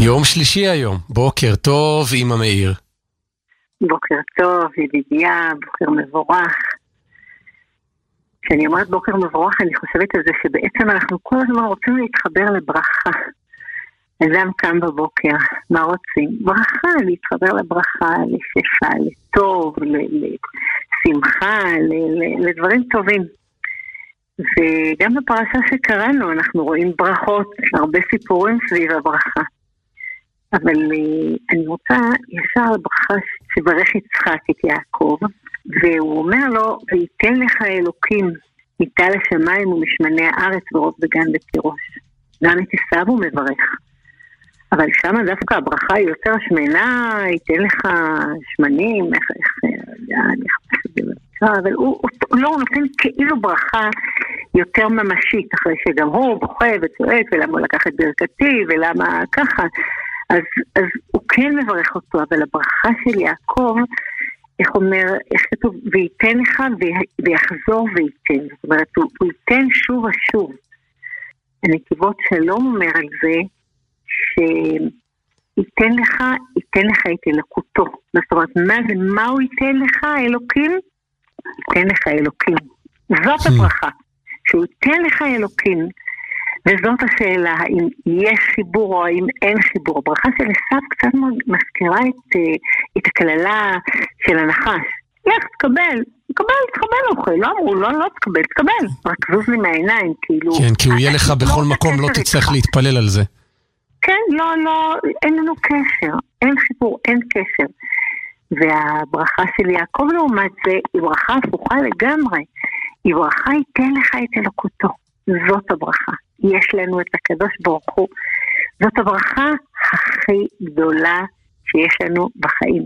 יום שלישי היום, בוקר טוב אמא מאיר. בוקר טוב, ידידיה, בוקר מבורך. כשאני אומרת בוקר מבורך, אני חושבת על זה שבעצם אנחנו כל הזמן רוצים להתחבר לברכה. אדם קם בבוקר, מה רוצים? ברכה, להתחבר לברכה, לשפע, לטוב, לשמחה, לדברים טובים. וגם בפרשה שקראנו אנחנו רואים ברכות, הרבה סיפורים סביב הברכה. אבל אני רוצה ישר לברכה שברך יצחק את יעקב, והוא אומר לו, ויתן לך אלוקים, ניטל השמיים ומשמני הארץ ורוב בגן בתירוש. גם את עשיו הוא מברך. אבל שם דווקא הברכה היא יותר שמנה, ייתן לך שמנים, אבל הוא לא נותן כאילו ברכה יותר ממשית, אחרי שגם הוא בוכה וצועק, ולמה הוא לקח את ברכתי, ולמה ככה. אז הוא כן מברך אותו, אבל הברכה של יעקב, איך אומר, איך כתוב, וייתן לך ויחזור וייתן. זאת אומרת, הוא ייתן שוב ושוב. הנתיבות שלום אומר על זה, שייתן לך את אלוקותו. זאת אומרת, מה הוא ייתן לך, אלוקים? ייתן לך אלוקים. זאת הברכה, שהוא ייתן לך אלוקים. וזאת השאלה, האם יש חיבור או האם אין חיבור. הברכה של עשיו קצת מזכירה את הכללה של הנחש. לך, תקבל, אוכל. לא אמרו, לא תקבל. רק זוז לי מהעיניים, כאילו... כן, כי הוא יהיה לך בכל מקום, לא תצטרך להתפלל על זה. כן, לא, אין לנו קשר, אין חיבור, אין קשר. והברכה של יעקב לעומת זה, היא ברכה הפוכה לגמרי. היא ברכה ייתן לך את אלוקותו. זאת הברכה. יש לנו את הקדוש ברוך הוא. זאת הברכה הכי גדולה שיש לנו בחיים.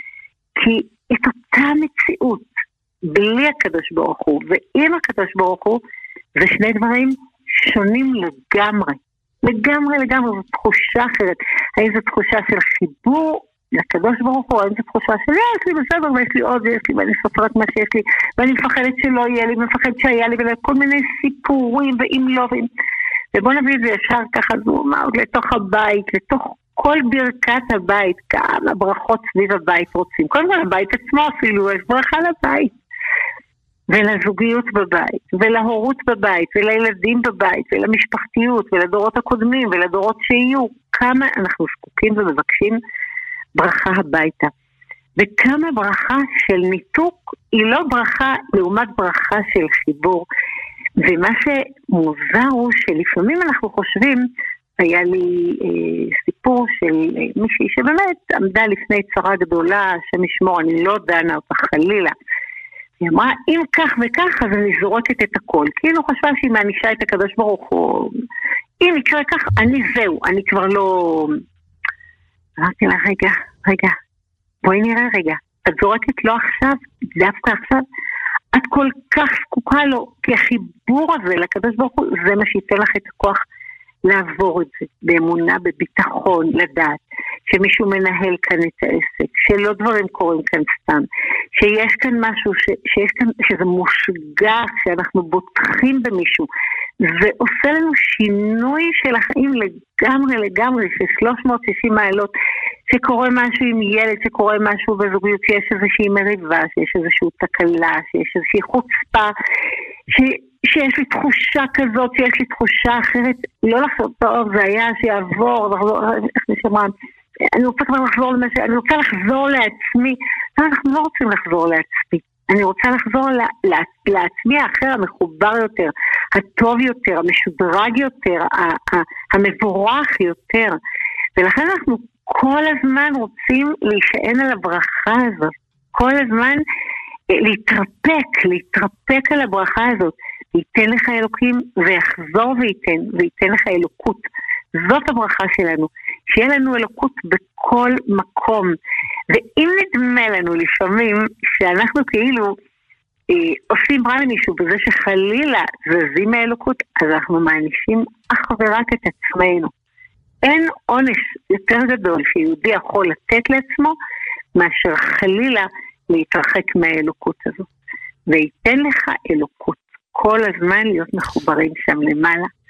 כי את אותה מציאות, בלי הקדוש ברוך הוא ועם הקדוש ברוך הוא, זה שני דברים שונים לגמרי. לגמרי, זו תחושה אחרת. האם זו תחושה של חיבור לקדוש ברוך הוא, האם זו תחושה של יש לי בסדר ויש לי עוד ויש לי ואני סופרת מה שיש לי ואני מפחדת שלא יהיה לי, מפחדת שהיה לי וכל מיני סיפורים ואם לא ובוא נביא את זה ישר ככה זומה לתוך הבית, לתוך כל ברכת הבית, כמה ברכות סביב הבית רוצים. כל הזמן הבית עצמו אפילו, יש ברכה לבית ולזוגיות בבית, ולהורות בבית, ולילדים בבית, ולמשפחתיות, ולדורות הקודמים, ולדורות שיהיו. כמה אנחנו זקוקים ומבקשים ברכה הביתה. וכמה ברכה של ניתוק היא לא ברכה לעומת ברכה של חיבור. ומה שמוזר הוא שלפעמים אנחנו חושבים, היה לי סיפור של מישהי שבאמת עמדה לפני צרה גדולה, שמשמור, אני לא דנה אותה חלילה. היא אמרה, אם כך וכך, אז אני זורקת את הכל. כאילו חשבה שהיא מענישה את הקדוש ברוך הוא. אם יקרה כך, אני כבר לא... אמרתי לה, רגע, בואי נראה רגע. את זורקת לו עכשיו, דווקא עכשיו, את כל כך זקוקה לו, כי החיבור הזה לקדוש ברוך הוא, זה מה שייתן לך את הכוח לעבור את זה, באמונה, בביטחון, לדעת, שמישהו מנהל כאן את העסק, שלא דברים קורים כאן סתם, שיש כאן משהו, שזה מושגח, שאנחנו בוטחים במישהו, ועושה לנו שינוי של החיים לגמרי, של 360 מעלות, שקורה משהו עם ילד, שקורה משהו בזוגיות, שיש איזושהי מריבה, שיש איזושהי תקלה, שיש איזושהי חוצפה, שיש לי תחושה כזאת, שיש לי תחושה אחרת, לא לחזור טוב, זה היה שיעבור, איך נשמע, אני רוצה לחזור לעצמי, אנחנו לא רוצים לחזור לעצמי, אני רוצה לחזור לעצמי האחר, המחובר יותר, הטוב יותר, המשודרג יותר, המבורך יותר, ולכן אנחנו כל הזמן רוצים להישען על הברכה הזאת, כל הזמן להתרפק על הברכה הזאת, ייתן לך אלוקים ויחזור וייתן לך אלוקות. זאת הברכה שלנו, שיהיה לנו אלוקות בכל מקום. ואם נדמה לנו לפעמים שאנחנו כאילו עושים רע למישהו בזה שחלילה זזים מהאלוקות, אז אנחנו מענישים אך ורק את עצמנו. אין עונש יותר גדול שיהודי יכול לתת לעצמו מאשר חלילה להתרחק מהאלוקות הזאת. וייתן לך אלוקות. כל הזמן להיות מחוברים שם למעלה.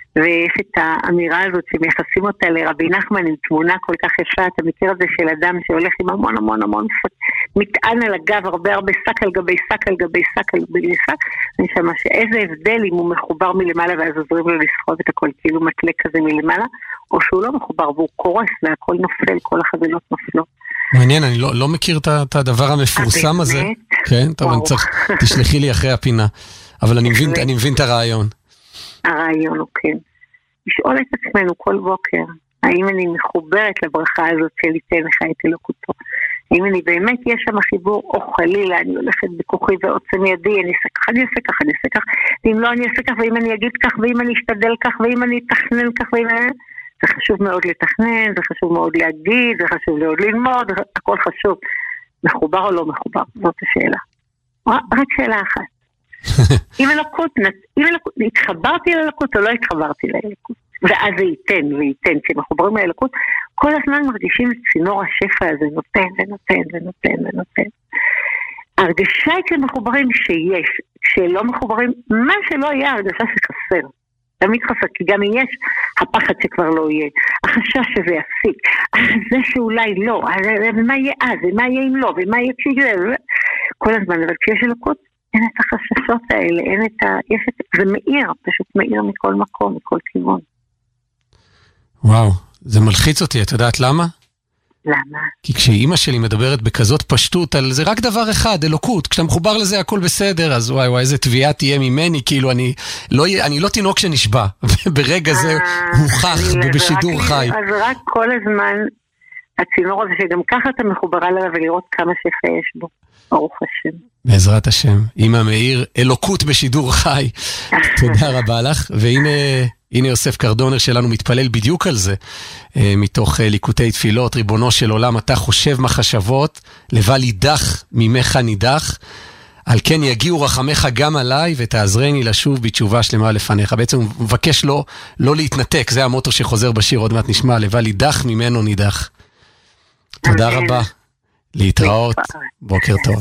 ויש את האמירה הזאת שמייחסים אותה לרבי נחמן עם תמונה כל כך יפה, אתה מכיר את זה של אדם שהולך עם המון המון המון מטען על הגב, הרבה שק על גבי שק על גבי שק על גבי שק, אני שמה שאיזה הבדל אם הוא מחובר מלמעלה ואז עוזרים לו לסחוב את הכל כאילו מטלה כזה מלמעלה, או שהוא לא מחובר והוא קורס והכל נופל, כל החבילות נופלות. מעניין, אני לא מכיר את הדבר המפורסם הזה. כן, טוב, אני צריך, תשלחי לי אחרי הפינה. אבל אני מבין את הרעיון. הרעיון הוא כן. לשאול את עצמנו כל בוקר, האם אני מחוברת לברכה הזאת של ייתן לך את אלוקותו? האם אני באמת יש שם חיבור, או חלילה, אני הולכת בכוחי ועוצם ידי, אני אעשה כך, אני אעשה כך, אני אעשה כך, ואם לא אני אעשה כך, ואם אני אגיד כך, ואם אני אשתדל כך, ואם אני אתכנן כך, ואם אני... זה חשוב מאוד לתכנן, זה חשוב מאוד להגיד, זה חשוב מאוד ללמוד, הכל חשוב. מחובר או לא מחובר? זאת השאלה. רק שאלה אחת. אם אלוקות, התחברתי לאלוקות או לא התחברתי לאלוקות? ואז זה ייתן, כשמחוברים לאלוקות, כל הזמן מרגישים את צינור השפע הזה, נותן ונותן ונותן ונותן. ההרגשה היא כשמחוברים שיש, כשלא מחוברים, מה שלא יהיה הרגשה שחסר. תמיד חסר, כי גם אם יש הפחד שכבר לא יהיה, החשש שזה יפסיק, זה שאולי לא, ומה יהיה אז, ומה יהיה אם לא, ומה יהיה כשיהיה, כל הזמן, אבל כשיש אלוקות, אין את החששות האלה, אין את זה מאיר, פשוט מאיר מכל מקום, מכל כיוון. וואו, זה מלחיץ אותי, את יודעת למה? למה? כי כשאימא שלי מדברת בכזאת פשטות על זה רק דבר אחד, אלוקות, כשאתה מחובר לזה הכל בסדר, אז וואי, איזה תביעה תהיה ממני, כאילו אני לא תינוק שנשבע, וברגע זה הוכח ובשידור חי. אז רק כל הזמן הצינור הזה שגם ככה אתה מחובר עליו ולראות כמה שפה יש בו, ברוך השם. בעזרת השם, אמא מאיר, אלוקות בשידור חי. תודה רבה לך, והנה יוסף קרדונר שלנו מתפלל בדיוק על זה, מתוך ליקוטי תפילות, ריבונו של עולם, אתה חושב מחשבות, לבל יידח ממך נידח, על כן יגיעו רחמך גם עליי, ותעזרני לשוב בתשובה שלמה לפניך. בעצם הוא מבקש לא להתנתק, זה המוטו שחוזר בשיר, עוד מעט נשמע, לבל יידח ממנו נידח. תודה רבה, להתראות, בוקר טוב.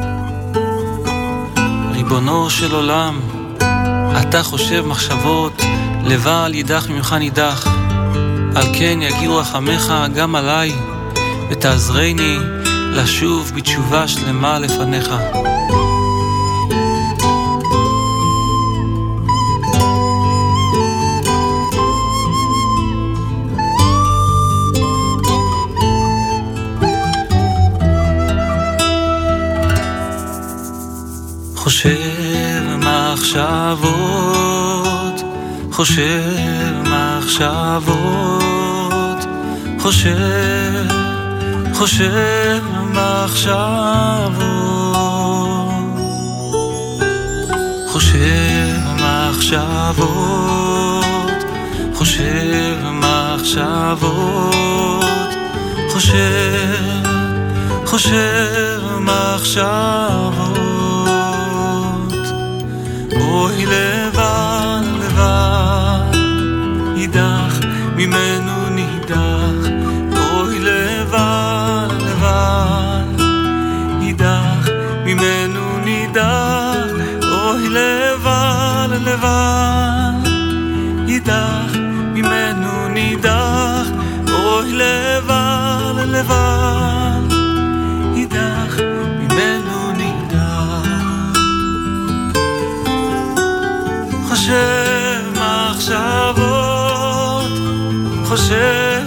ריבונו של עולם, אתה חושב מחשבות, לבל יידח ממך נידח, על כן יגיעו רחמך גם עליי, ותעזרני לשוב בתשובה שלמה לפניך. חושב מחשבות, חושב מחשבות, חושב מחשבות, חושב מחשבות, חושב מחשבות, חושב מחשבות. אוי לבד, לבד, יידח ממנו נידח. אוי לבד, לבד, יידח ממנו נידח. אוי לבד, לבד, יידח ממנו נידח. אוי לבד, לבד, יידח ממנו נידח. חושב מחשבות, חושב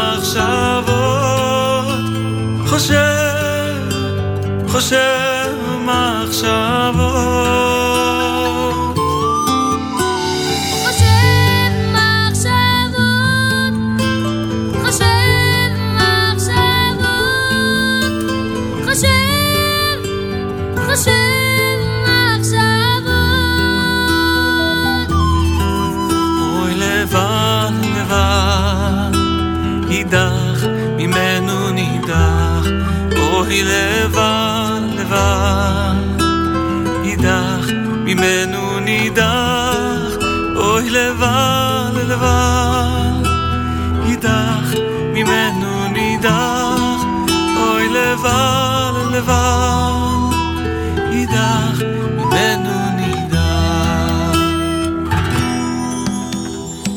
מחשבות, חושב מחשבות, חושב מחשבות, חושב מחשבות, חושב מחשבות. אוי לבד, לבד, יידח ממנו נידח. אוי לבד, לבד, יידח ממנו נידח. אוי לבד, לבד, יידח ממנו נידח. אוי לבד, לבד, יידח ממנו נידח.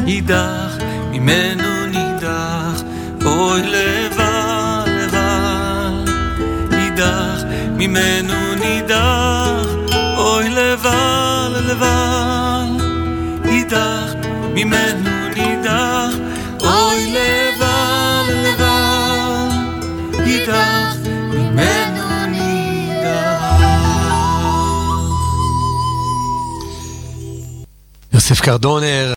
יידח ממנו נידח, אוי לבל לבל, יידח ממנו נידח, אוי לבל לבל, יידח ממנו נידח, אוי לבל לבל, יידח ממנו נידח. יוסף קרדונר